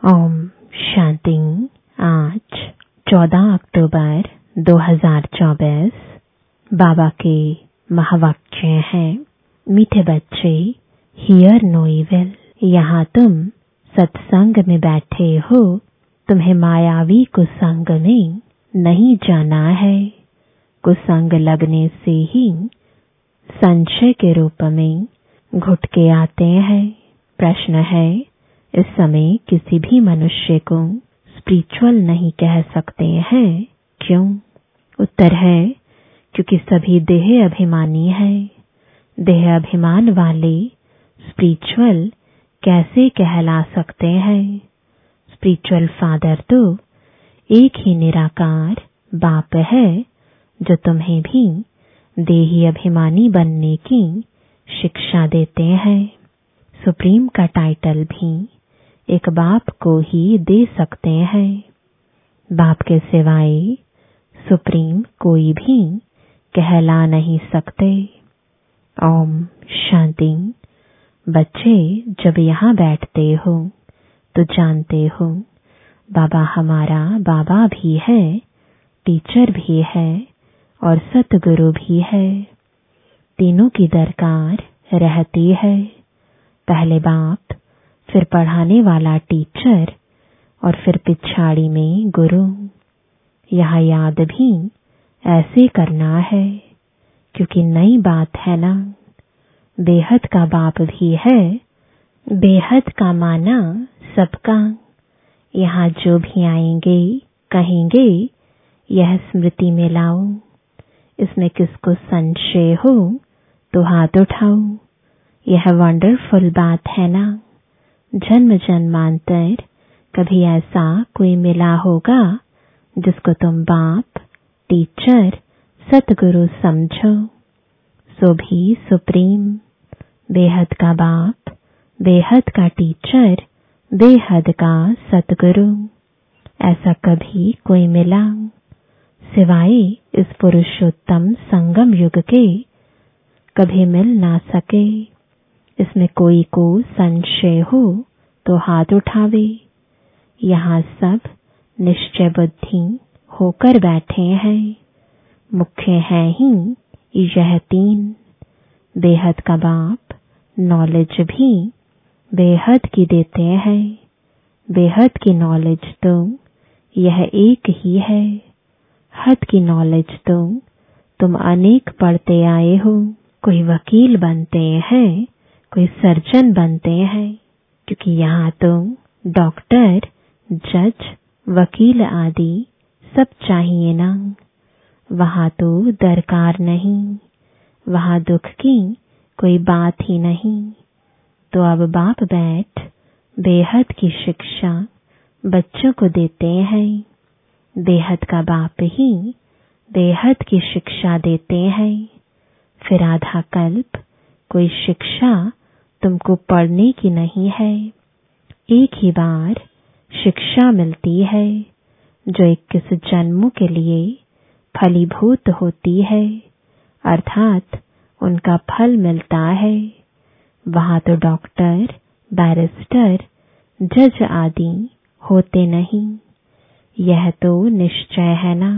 ओम शांति। आज 14 अक्टूबर 2024 बाबा के महावाक्य हैं। मीठे बच्चे, हियर नो इविल। यहाँ तुम सत्संग में बैठे हो, तुम्हें मायावी कुसंग में नहीं जाना है। कुसंग लगने से ही संशय के रूप में घुटके आते हैं। प्रश्न है, इस समय किसी भी मनुष्य को स्पिरिचुअल नहीं कह सकते हैं, क्यों? उत्तर है, क्योंकि सभी देह अभिमानी हैं। देह अभिमान वाले स्पिरिचुअल कैसे कहला सकते हैं? स्पिरिचुअल फादर तो एक ही निराकार बाप है, जो तुम्हें भी देही अभिमानी बनने की शिक्षा देते हैं। सुप्रीम का टाइटल भी एक बाप को ही दे सकते हैं। बाप के सिवाय सुप्रीम कोई भी कहला नहीं सकते। ओम शांति। बच्चे, जब यहाँ बैठते हो तो जानते हो बाबा हमारा बाबा भी है, टीचर भी है और सतगुरु भी है। तीनों की दरकार रहती है। पहले बाप, फिर पढ़ाने वाला टीचर और फिर पिछाड़ी में गुरु। यह याद भी ऐसे करना है, क्योंकि नई बात है ना। बेहद का बाप भी है, बेहद का माना सबका। यहाँ जो भी आएंगे कहेंगे, यह स्मृति में लाओ। इसमें किसको संशय हो तो हाथ उठाओ। यह वंडरफुल बात है ना। जन्म जन्मांतर कभी ऐसा कोई मिला होगा जिसको तुम बाप, टीचर, सतगुरु समझो। सो भी सुप्रीम, बेहद का बाप, बेहद का टीचर, बेहद का सतगुरु, ऐसा कभी कोई मिला? सिवाय इस पुरुषोत्तम संगम युग के कभी मिल ना सके। इसमें कोई को संशय हो तो हाथ उठावे। यहाँ सब निश्चय बुद्धि होकर बैठे हैं। मुख्य है ही यह तीन। बेहद का बाप नॉलेज भी बेहद की देते हैं। बेहद की नॉलेज तो यह एक ही है। हद की नॉलेज तो तुम अनेक पढ़ते आए हो। कोई वकील बनते हैं, कोई सर्जन बनते हैं, क्योंकि यहाँ तो डॉक्टर, जज, वकील आदि सब चाहिए ना। वहाँ तो दरकार नहीं, वहाँ दुख की कोई बात ही नहीं। तो अब बाप बैठ बेहद की शिक्षा बच्चों को देते हैं। बेहद का बाप ही बेहद की शिक्षा देते हैं। फिर आधा कल्प कोई शिक्षा तुमको पढ़ने की नहीं है। एक ही बार शिक्षा मिलती है, जो 21 जन्मों के लिए फलीभूत होती है, अर्थात उनका फल मिलता है। वहाँ तो डॉक्टर, बैरिस्टर, जज आदि होते नहीं। यह तो निश्चय है ना।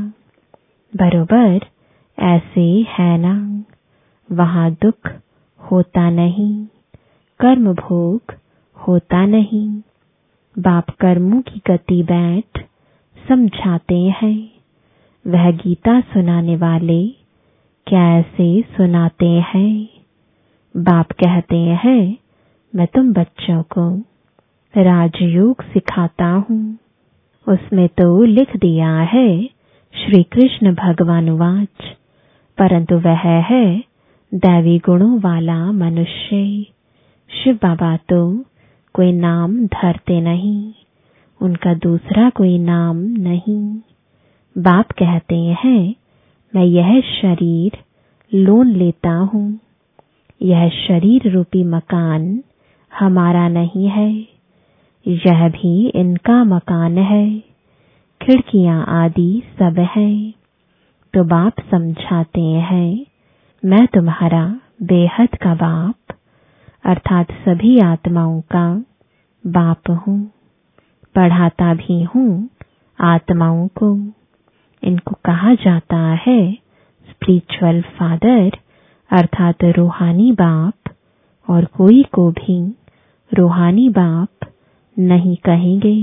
बरोबर ऐसे है ना। वहाँ दुख होता नहीं, कर्म भोग होता नहीं। बाप कर्मों की गति बैठ समझाते हैं। वह गीता सुनाने वाले क्या ऐसे सुनाते हैं? बाप कहते हैं, मैं तुम बच्चों को राजयोग सिखाता हूँ। उसमें तो लिख दिया है श्री कृष्ण भगवान वाच, परंतु वह है दैवी गुणों वाला मनुष्य। शिव बाबा तो कोई नाम धरते नहीं, उनका दूसरा कोई नाम नहीं। बाप कहते हैं, मैं यह शरीर लोन लेता हूँ। यह शरीर रूपी मकान हमारा नहीं है, यह भी इनका मकान है। खिड़कियां आदि सब है। तो बाप समझाते हैं, मैं तुम्हारा बेहद का बाप, अर्थात सभी आत्माओं का बाप हूँ। पढ़ाता भी हूँ आत्माओं को। इनको कहा जाता है स्पिरिचुअल फादर अर्थात रूहानी बाप, और कोई को भी रूहानी बाप नहीं कहेंगे।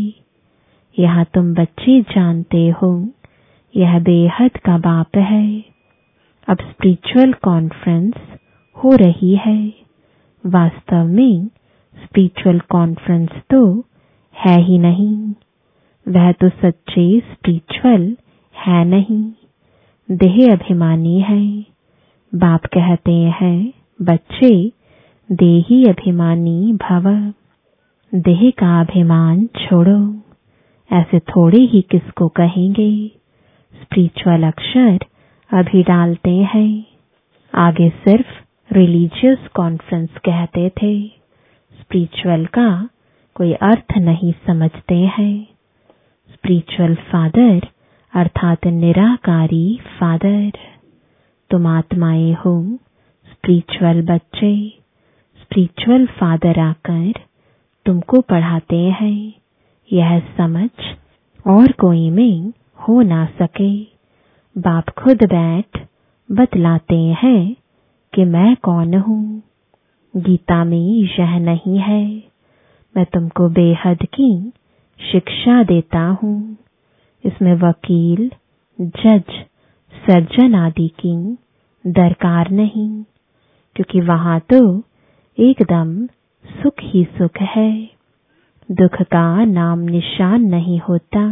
यह तुम बच्चे जानते हो, यह बेहद का बाप है। अब स्पिरिचुअल कॉन्फ्रेंस हो रही है। वास्तव में स्पिरिचुअल कॉन्फ्रेंस तो है ही नहीं, वह तो सच्चे स्पिरिचुअल है नहीं, देह अभिमानी है। बाप कहते हैं बच्चे देही अभिमानी भव, देह का अभिमान छोड़ो। ऐसे थोड़े ही किसको कहेंगे। स्पिरिचुअल अक्षर अभी डालते हैं, आगे सिर्फ रिलीजियस कॉन्फ्रेंस कहते थे। स्पिरिचुअल का कोई अर्थ नहीं समझते हैं। स्पिरिचुअल फादर अर्थात निराकारी फादर। तुम आत्माएं हो, स्पिरिचुअल बच्चे। स्पिरिचुअल फादर आकर तुमको पढ़ाते हैं। यह समझ और कोई में हो ना सके। बाप खुद बैठ बतलाते हैं कि मैं कौन हूँ। गीता में यह नहीं है। मैं तुमको बेहद की शिक्षा देता हूँ। इसमें वकील, जज, सर्जन आदि की दरकार नहीं, क्योंकि वहां तो एकदम सुख ही सुख है। दुख का नाम निशान नहीं होता।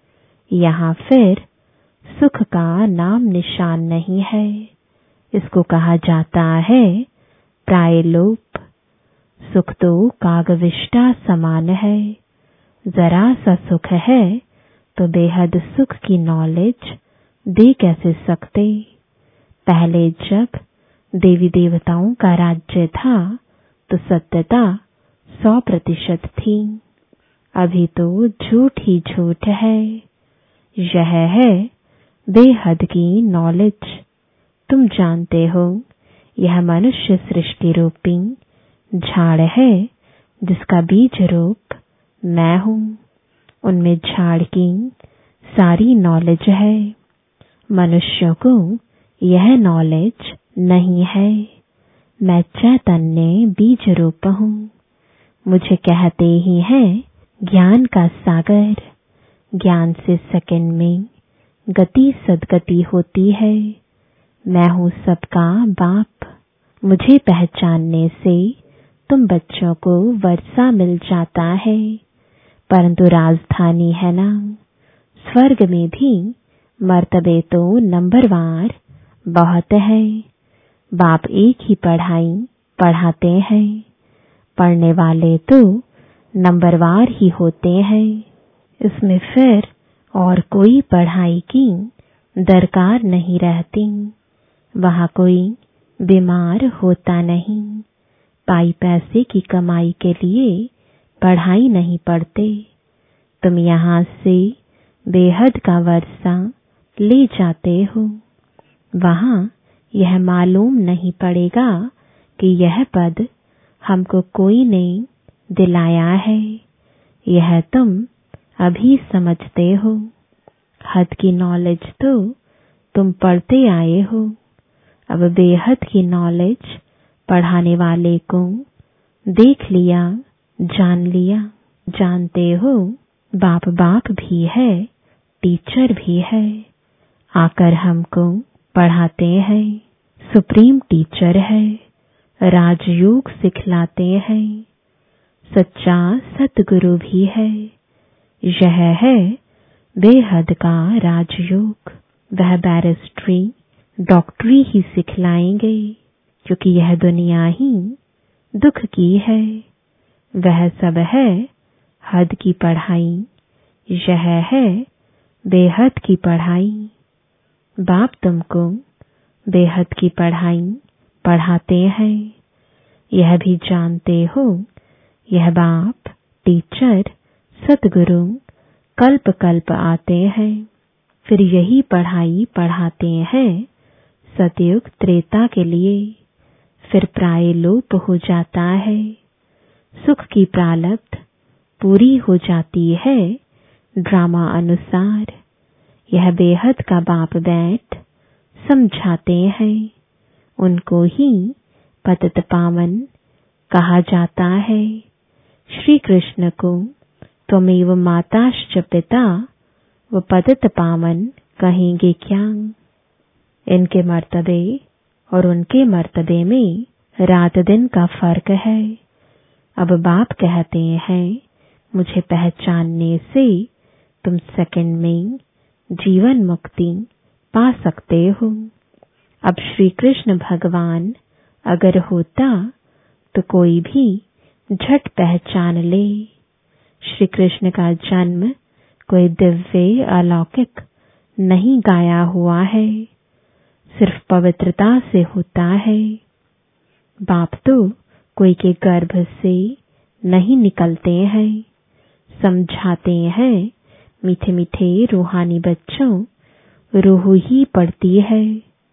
यहाँ फिर सुख का नाम निशान नहीं है। इसको कहा जाता है प्रायलोप। सुख तो कागविष्टा समान है। जरा सा सुख है तो बेहद सुख की नॉलेज दे कैसे सकते। पहले जब देवी देवताओं का राज्य था तो सत्यता 100% थी। अभी तो झूठ ही झूठ है। यह है बेहद की नॉलेज। तुम जानते हो यह मनुष्य सृष्टि रूपी झाड़ है, जिसका बीज रूप मैं हूँ। उनमें झाड़ की सारी नॉलेज है। मनुष्यों को यह नॉलेज नहीं है। मैं चैतन्य बीज रूप हूँ। मुझे कहते ही हैं ज्ञान का सागर। ज्ञान से सेकंड में गति सदगति होती है। मैं हूँ सबका बाप। मुझे पहचानने से तुम बच्चों को वर्षा मिल जाता है। परंतु राजधानी है ना, स्वर्ग में भी मर्तबे तो नंबरवार बहुत है। बाप एक ही पढ़ाई पढ़ाते हैं। पढ़ने वाले तो नंबरवार ही होते हैं। इसमें फिर और कोई पढ़ाई की दरकार नहीं रहती। वहाँ कोई बीमार होता नहीं। पाई पैसे की कमाई के लिए पढ़ाई नहीं पढ़ते। तुम यहाँ से बेहद का वर्षा ले जाते हो। वहाँ यह मालूम नहीं पड़ेगा कि यह पद हमको कोई ने दिलाया है। यह तुम अभी समझते हो। हद की नॉलेज तो तुम पढ़ते आए हो। अब बेहद की नॉलेज पढ़ाने वाले को देख लिया, जान लिया। जानते हो बाप बाप भी है, टीचर भी है। आकर हमको पढ़ाते हैं। सुप्रीम टीचर है। राजयोग सिखलाते हैं। सच्चा सतगुरु भी है। यह है बेहद का राजयोग। वह बैरिस्ट्री, डॉक्टरी ही सिखलाएंगे, क्योंकि यह दुनिया ही दुख की है। वह सब है हद की पढ़ाई। यह है बेहद की पढ़ाई। बाप तुमको बेहद की पढ़ाई पढ़ाते हैं। यह भी जानते हो यह बाप टीचर सतगुरु कल्प कल्प आते हैं। फिर यही पढ़ाई पढ़ाते हैं सतयुग त्रेता के लिए। फिर प्रायलोप हो जाता है। सुख की प्रालब्ध पूरी हो जाती है ड्रामा अनुसार। यह बेहद का बाप बैठ समझाते हैं। उनको ही पतित पावन कहा जाता है। श्री कृष्ण को त्वमेव माताश्च पिता व पतित पावन कहेंगे क्या? इनके मर्तबे और उनके मर्तबे में रात दिन का फर्क है। अब बाप कहते हैं, मुझे पहचानने से तुम सेकंड में जीवन मुक्ति पा सकते हो। अब श्री कृष्ण भगवान अगर होता तो कोई भी झट पहचान ले। श्री कृष्ण का जन्म कोई दिव्य अलौकिक नहीं गाया हुआ है, सिर्फ पवित्रता से होता है। बाप तो कोई के गर्भ से नहीं निकलते हैं। समझाते हैं, मीठे मीठे रूहानी बच्चों, रूह ही पड़ती है।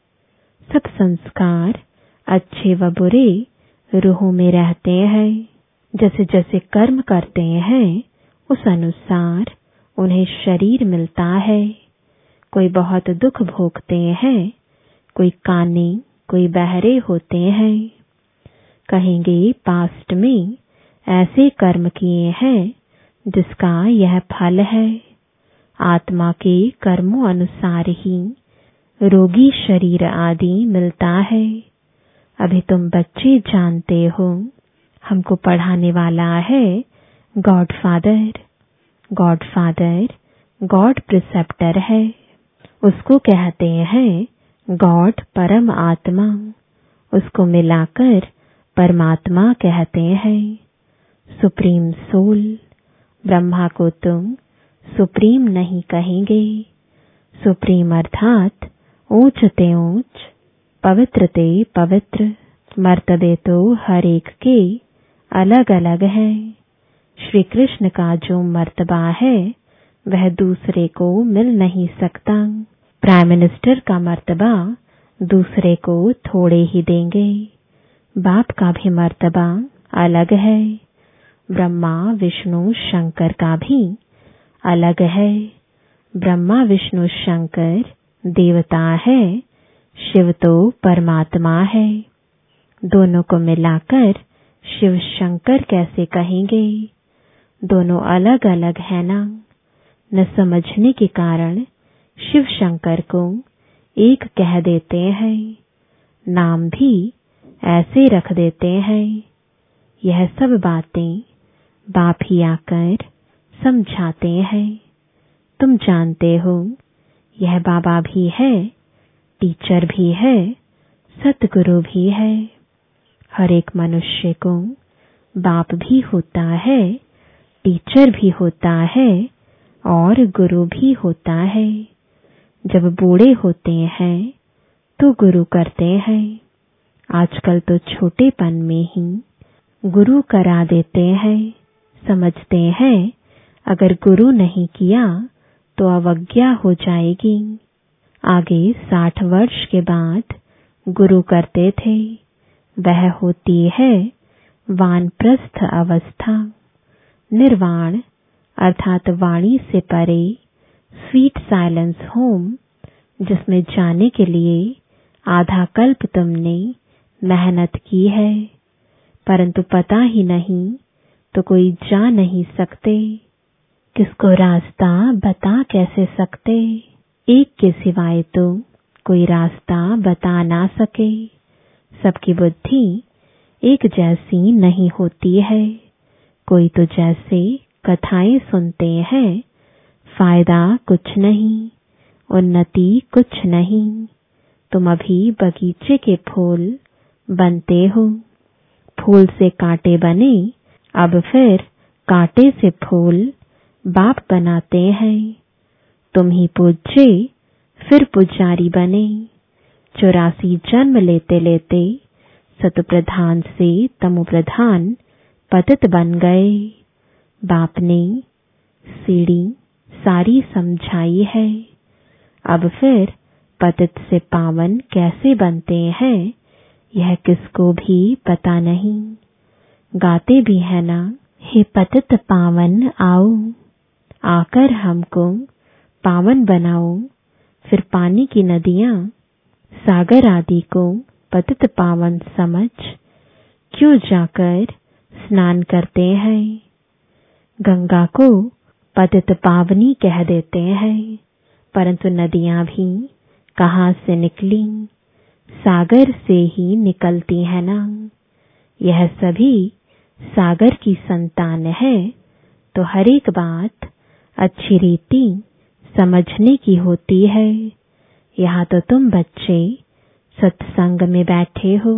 सब संस्कार अच्छे व बुरे रूह में रहते हैं। जैसे जैसे कर्म करते हैं उस अनुसार उन्हें शरीर मिलता है। कोई बहुत दुख भोगते हैं, कोई काने, कोई बहरे होते हैं। कहेंगे पास्ट में ऐसे कर्म किए हैं जिसका यह फल है। आत्मा के कर्मों अनुसार ही रोगी शरीर आदि मिलता है। अभी तुम बच्चे जानते हो, हमको पढ़ाने वाला है God father. God father God preceptor है। उसको कहते हैं गॉड परम आत्मा। उसको मिलाकर परमात्मा कहते हैं। Supreme soul. ब्रह्मा को तुम सुप्रीम नहीं कहेंगे। सुप्रीम अर्थात ऊंच ते ऊंच, पवित्र ते पवित्र। मर्तबे तो हर एक के अलग अलग है। श्री कृष्ण का जो मर्तबा है वह दूसरे को मिल नहीं सकता। प्राइम मिनिस्टर का मर्तबा दूसरे को थोड़े ही देंगे। बाप का भी मर्तबा अलग है। ब्रह्मा विष्णु शंकर का भी अलग है। ब्रह्मा विष्णु शंकर देवता है, शिव तो परमात्मा है। दोनों को मिलाकर शिव शंकर कैसे कहेंगे? दोनों अलग अलग है ना। न समझने के कारण शिव शंकर को एक कह देते हैं, नाम भी ऐसे रख देते हैं। यह सब बातें बाप ही आकर समझाते हैं। तुम जानते हो, यह बाबा भी है, टीचर भी है, सतगुरु भी है। हर एक मनुष्य को बाप भी होता है, टीचर भी होता है और गुरु भी होता है। जब बूढ़े होते हैं तो गुरु करते हैं। आजकल तो छोटेपन में ही गुरु करा देते हैं। समझते हैं अगर गुरु नहीं किया तो अवज्ञा हो जाएगी। आगे 60 वर्ष के बाद गुरु करते थे। वह होती है वानप्रस्थ अवस्था। निर्वाण अर्थात वाणी से परे स्वीट साइलेंस होम, जिसमें जाने के लिए आधा कल्प तुमने मेहनत की है, परंतु पता ही नहीं तो कोई जा नहीं सकते। किसको रास्ता बता कैसे सकते? एक के सिवाय तो कोई रास्ता बता ना सके। सबकी बुद्धि एक जैसी नहीं होती है। कोई तो जैसे कथाएं सुनते हैं, फायदा कुछ नहीं, उन्नति कुछ नहीं। तुम अभी बगीचे के फूल बनते हो। फूल से कांटे बने, अब फिर कांटे से फूल बाप बनाते हैं। तुम ही पूज्य फिर पुजारी बने। 84 जन्म लेते लेते सतप्रधान से तमोप्रधान पतित बन गए। बाप ने सीढ़ी सारी समझाई है। अब फिर पतित से पावन कैसे बनते हैं, यह किसको भी पता नहीं। गाते भी है ना, हे पतित पावन आओ, आकर हमको पावन बनाओ। फिर पानी की नदियां सागर आदि को पतित पावन समझ क्यों जाकर स्नान करते हैं। गंगा को पतित पावनी कह देते हैं, परंतु नदियां भी कहाँ से निकली, सागर से ही निकलती है ना। यह सभी सागर की संतान है, तो हर एक बात अच्छी रीति समझने की होती है। यहाँ तो तुम बच्चे सत्संग में बैठे हो,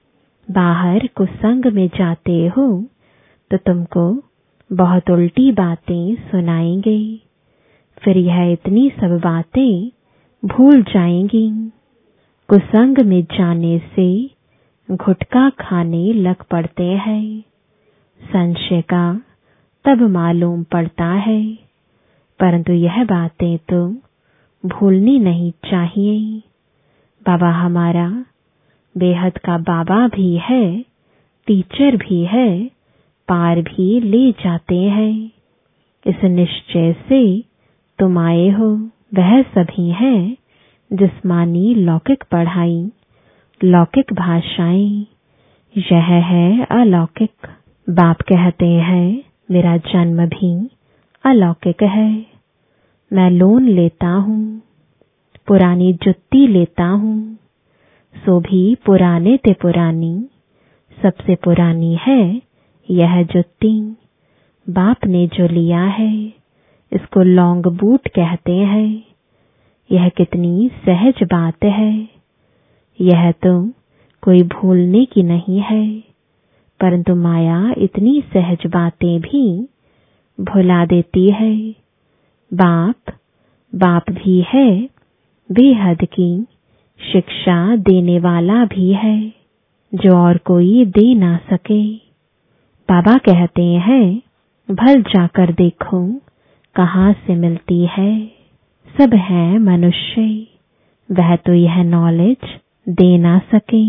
बाहर कुसंग में जाते हो तो तुमको बहुत उल्टी बातें सुनाएंगे। फिर यह इतनी सब बातें भूल जाएंगी। कुसंग में जाने से गुटखा खाने लग पड़ते हैं। संशय का तब मालूम पड़ता है, परंतु यह बातें तो भूलनी नहीं चाहिए। बाबा हमारा बेहद का बाबा भी है, टीचर भी है, पार भी ले जाते हैं। इस निश्चय से तुम आए हो। वह सभी हैं जिस्मानी लौकिक पढ़ाई, लौकिक भाषाएं, यह है अलौकिक। बाप कहते हैं मेरा जन्म भी अलौकिक है। मैं लोन लेता हूँ, पुरानी जुत्ती लेता हूँ, सो भी पुराने ते पुरानी, सबसे पुरानी है यह जुत्ती। बाप ने जो लिया है इसको लॉन्ग बूट कहते हैं। यह कितनी सहज बात है। यह तो कोई भूलने की नहीं है, परंतु माया इतनी सहज बातें भी भुला देती है। बाप भी है, बेहद की शिक्षा देने वाला भी है, जो और कोई दे ना सके। बाबा कहते हैं भल जाकर देखो कहाँ से मिलती है। सब है मनुष्य, वह तो यह नॉलेज दे ना सके।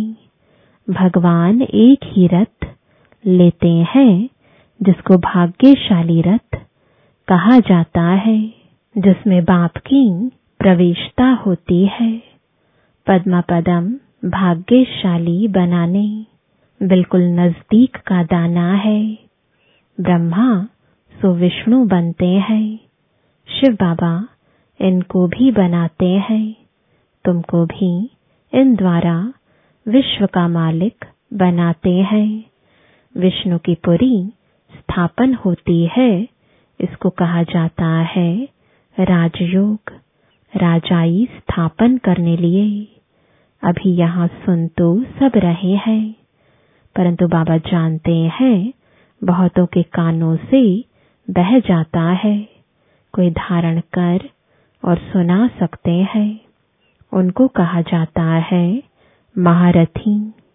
भगवान एक ही रथ लेते हैं जिसको भाग्यशाली रथ कहा जाता है, जिसमें बाप की प्रवेशता होती है। पद्मा पदम भाग्यशाली बनाने बिल्कुल नजदीक का दाना है। ब्रह्मा सो विष्णु बनते हैं, शिव बाबा इनको भी बनाते हैं। तुमको भी इन द्वारा विश्व का मालिक बनाते हैं। विष्णु की पुरी स्थापन होती है, इसको कहा जाता है राजयोग, राजाई स्थापन करने लिए। अभी यहाँ सुन तो सब रहे हैं, परंतु बाबा जानते हैं बहुतों के कानों से बह जाता है। कोई धारण कर और सुना सकते हैं, उनको कहा जाता है महारथी।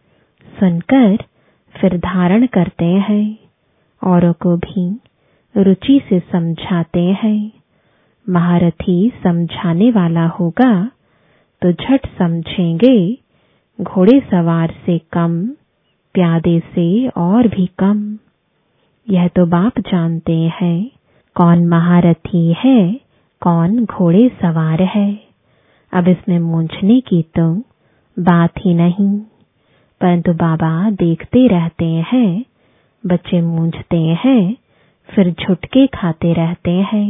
सुनकर फिर धारण करते हैं, औरों को भी रुचि से समझाते हैं। महारथी समझाने वाला होगा तो झट समझेंगे। घोड़े सवार से कम, प्यादे से और भी कम। यह तो बाप जानते हैं कौन महारथी है, कौन घोड़े सवार है। अब इसमें मूंझने की तो बात ही नहीं, परंतु बाबा देखते रहते हैं। बच्चे मूंझते हैं, फिर झुटके खाते रहते हैं,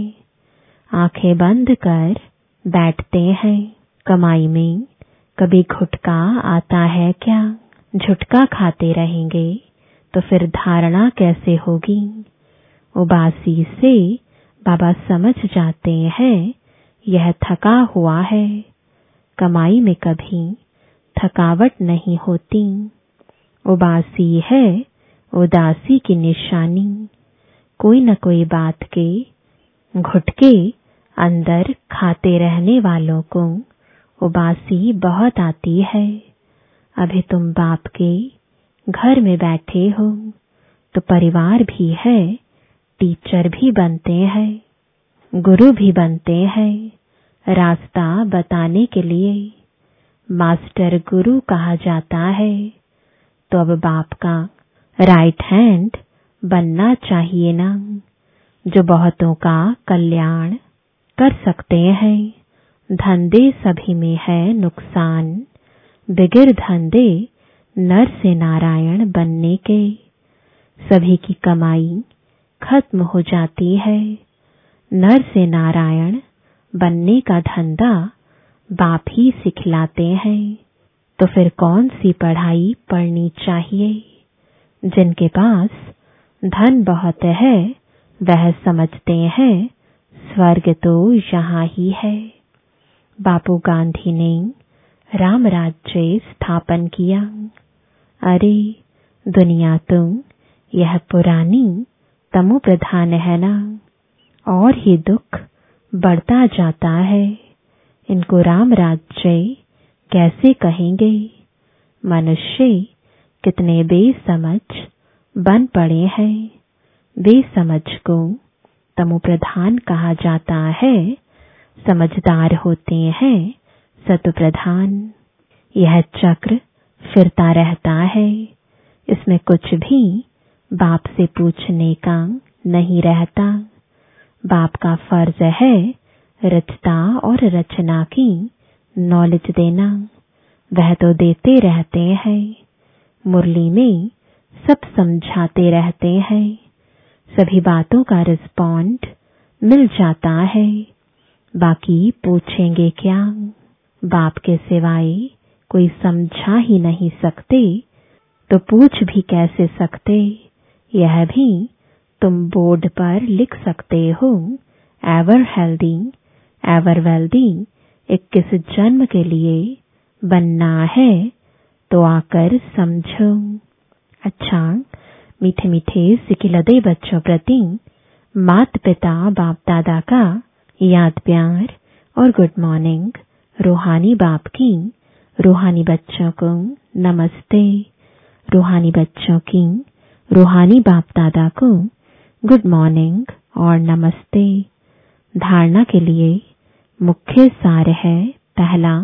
आंखें बंद कर बैठते हैं। कमाई में कभी घुटका आता है क्या? झुटका खाते रहेंगे तो फिर धारणा कैसे होगी? उबासी से बाबा समझ जाते हैं यह थका हुआ है। कमाई में कभी थकावट नहीं होती। उबासी है उदासी की निशानी। कोई न कोई बात के घुटके अंदर खाते रहने वालों को उबासी बहुत आती है। अभी तुम बाप के घर में बैठे हो तो परिवार भी है, टीचर भी बनते हैं, गुरु भी बनते हैं, रास्ता बताने के लिए। मास्टर गुरु कहा जाता है। तो अब बाप का राइट हैंड बनना चाहिए ना, जो बहुतों का कल्याण कर सकते हैं। धंधे सभी में है नुकसान, बिगिर धंधे नर से नारायण बनने के। सभी की कमाई खत्म हो जाती है, नर से नारायण बनने का धंधा बाप ही सिखलाते हैं। तो फिर कौन सी पढ़ाई पढ़नी चाहिए? जिनके पास धन बहुत है वह समझते हैं स्वर्ग तो यहाँ ही है। बापू गांधी ने राम राज्य स्थापन किया। अरे दुनिया तो यह पुरानी तमो प्रधान है ना, और ही दुख बढ़ता जाता है। इनको राम राज्य कैसे कहेंगे? मनुष्य कितने बेसमझ बन पड़े हैं। बेसमझ को तमो प्रधान कहा जाता है, समझदार होते हैं सतो प्रधान। यह चक्र फिरता रहता है, इसमें कुछ भी बाप से पूछने का नहीं रहता। बाप का फर्ज है रचता और रचना की नॉलेज देना, वह तो देते रहते हैं। मुरली में सब समझाते रहते हैं, सभी बातों का रिस्पॉन्ड मिल जाता है। बाकी पूछेंगे क्या? बाप के सिवाय कोई समझा ही नहीं सकते, तो पूछ भी कैसे सकते? यह भी तुम बोर्ड पर लिख सकते हो, एवर हेल्दी एवर वेल्दी 21 जन्म के लिए बनना है तो आकर समझो। अच्छा, मीठे मीठे सिकिलदे बच्चों प्रति माता पिता बाप दादा का याद प्यार और गुड मॉर्निंग। रूहानी बाप की रूहानी बच्चों को नमस्ते। रूहानी बच्चों की रूहानी बाप दादा को गुड मॉर्निंग और नमस्ते। धारणा के लिए मुख्य सार है, पहला,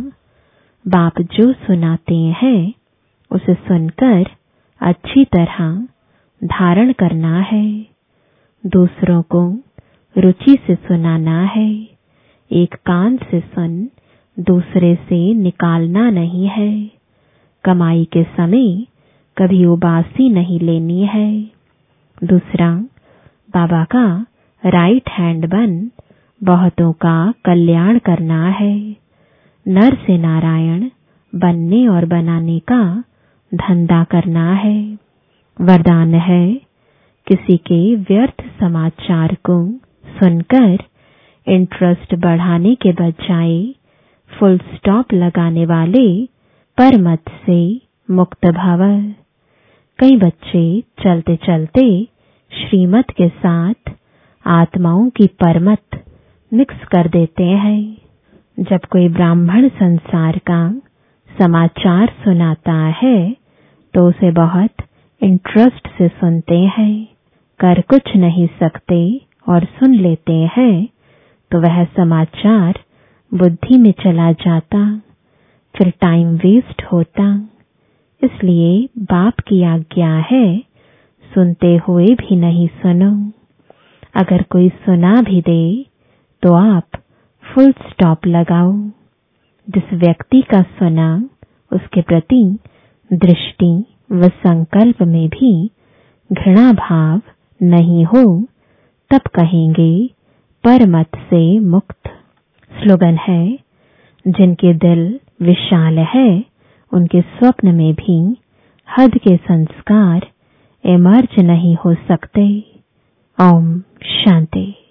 बाप जो सुनाते हैं उसे सुनकर अच्छी तरह धारण करना है। दूसरों को रुचि से सुनाना है। एक कान से सुन दूसरे से निकालना नहीं है। कमाई के समय कभी उबासी नहीं लेनी है। दूसरा, बाबा का राइट हैंड बन बहुतों का कल्याण करना है। नर से नारायण बनने और बनाने का धंधा करना है। वरदान है, किसी के व्यर्थ समाचार को सुनकर इंटरेस्ट बढ़ाने के बजाय फुल स्टॉप लगाने वाले परमत से मुक्त भव। कई बच्चे चलते चलते श्रीमत के साथ आत्माओं की परमत मिक्स कर देते हैं। जब कोई ब्राह्मण संसार का समाचार सुनाता है तो उसे बहुत इंटरेस्ट से सुनते हैं, कर कुछ नहीं सकते और सुन लेते हैं, तो वह समाचार बुद्धि में चला जाता, फिर टाइम वेस्ट होता। इसलिए बाप की आज्ञा है, सुनते हुए भी नहीं सुनो। अगर कोई सुना भी दे तो आप फुल स्टॉप लगाओ। जिस व्यक्ति का सुना उसके प्रति दृष्टि व संकल्प में भी घृणा भाव नहीं हो, तब कहेंगे परमत से मुक्त। स्लोगन है, जिनके दिल विशाल है उनके स्वप्न में भी हद के संस्कार इमर्ज नहीं हो सकते। ओम शांति।